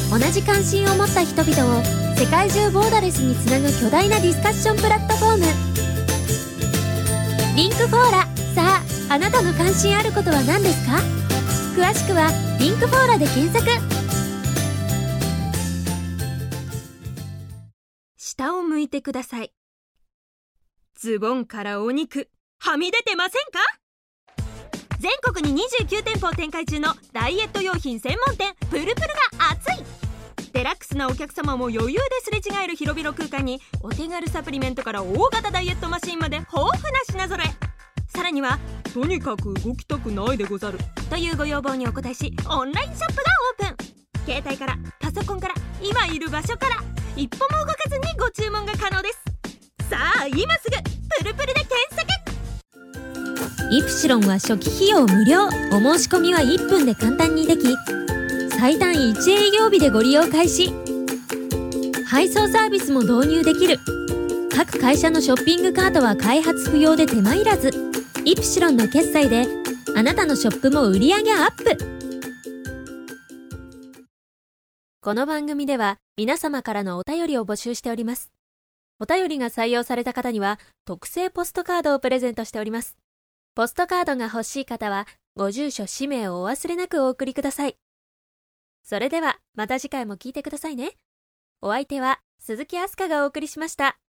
同じ関心を持った人々を世界中ボーダレスにつなぐ巨大なディスカッションプラットフォーム、リンクフォーラ。さあ、あなたの関心あることは何ですか？詳しくはリンクフォーラで検索。 下を向いてください。ズボンからお肉はみ出てませんか？全国に29店舗を展開中のダイエット用品専門店プルプルが熱い。デラックスなお客様も余裕ですれ違える広々空間に、お手軽サプリメントから大型ダイエットマシンまで豊富な品揃え。さらにはとにかく動きたくないでござるというご要望にお応えし、オンラインショップがオープン。携帯からパソコンから今いる場所から一歩も動かずにご注文が可能です。さあ今すぐプルプルで検索。 イプシロンは初期費用無料。お申し込みは1分で簡単にでき、最短1営業日でご利用開始。配送サービスも導入できる。各会社のショッピングカートは開発不要で手間いらず。イプシロンの決済であなたのショップも売り上げアップ。この番組では皆様からのお便りを募集しております。お便りが採用された方には特製ポストカードをプレゼントしております。ポストカードが欲しい方はご住所氏名をお忘れなくお送りください。それではまた次回も聞いてくださいね。お相手は鈴木あすかがお送りしました。